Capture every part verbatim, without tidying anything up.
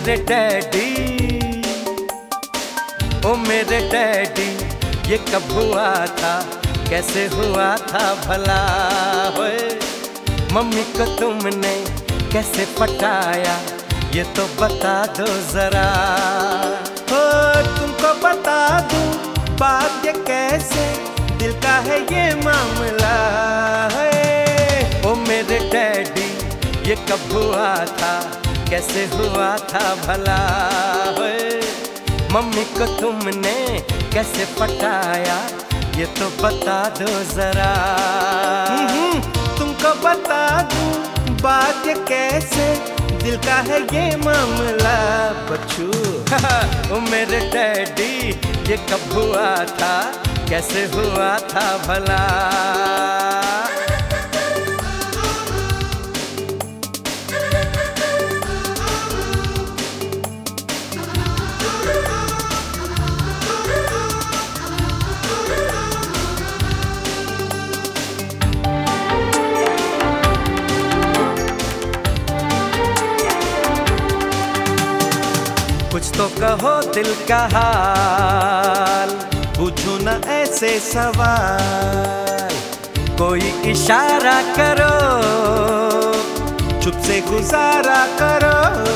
मेरे डैडी, ओ मेरे डैडी, ये कब हुआ था, कैसे हुआ था भला? होए मम्मी को तुमने कैसे पटाया, ये तो बता दो जरा। हो तुमको बता दूं बात ये कैसे, दिल का है ये मामला है। ओ मेरे डैडी, ये कब हुआ था, कैसे हुआ था भला? होए मम्मी को तुमने कैसे पटाया, ये तो बता दो जरा। तुमको बता दूं बात ये कैसे, दिल का है ये मामला बच्चू। ओ मेरे डैडी, ये कब हुआ था, कैसे हुआ था भला? कुछ तो कहो दिल का हाल, पूछो ना ऐसे सवाल, कोई इशारा करो, चुप से गुजारा करो।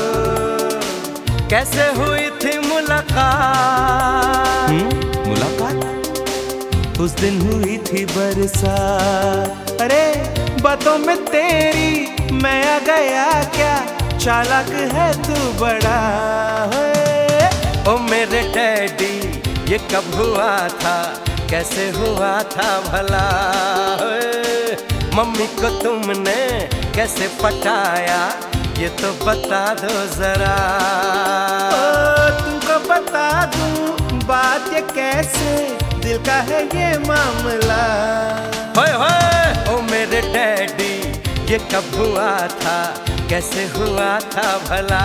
कैसे हुई थी मुलाकात? मुलाकात उस दिन हुई थी बरसात। अरे बातों में तेरी मैं आ गया क्या, चालाक है तू बड़ा है। ओ मेरे डैडी, ये कब हुआ था, कैसे हुआ था भला? मम्मी को तुमने कैसे पटाया, ये तो बता दो जरा। ओ तुमको बता दूं बात ये कैसे, दिल का है ये मामला। होए होए ओ मेरे डैडी, ये कब हुआ था, कैसे हुआ था भला?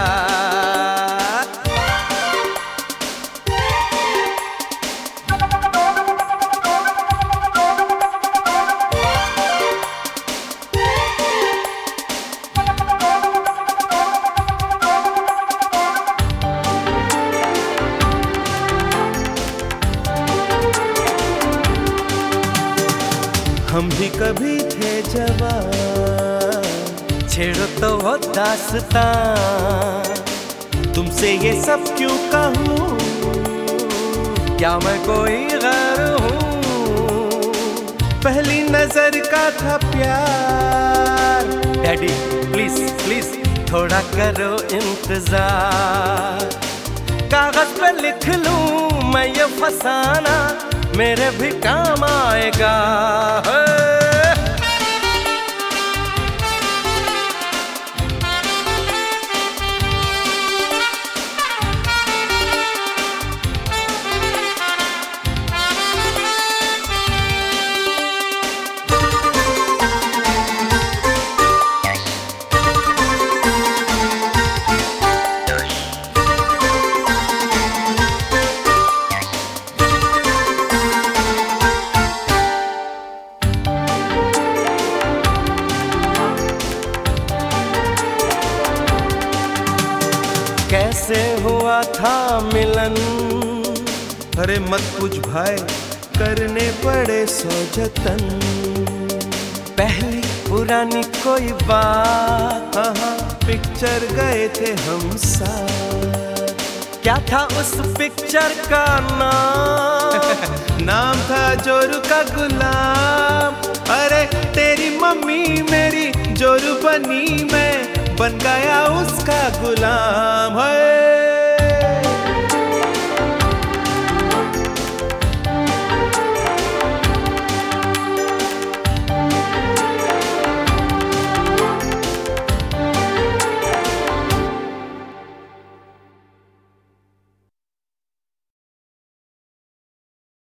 हम भी कभी थे जवान, छेड़ो तो वो दास्तां, तुमसे ये सब क्यों कहूँ, क्या मैं कोई गैर हूँ? पहली नजर का था प्यार। डैडी प्लीज प्लीज थोड़ा करो इंतजार, कागज पे लिख लूं मैं ये फसाना, मेरे भी काम आएगा। कैसे हुआ था मिलन? अरे मत पूछ भाई, करने पड़े सौ जतन। पहली पुरानी कोई बात, हाँ हाँ पिक्चर गए थे हम साथ। क्या था उस पिक्चर का नाम? नाम था जोरू का गुलाम। अरे तेरी मम्मी मेरी जोरू बनी, मैं बन गया उसका गुलाम है।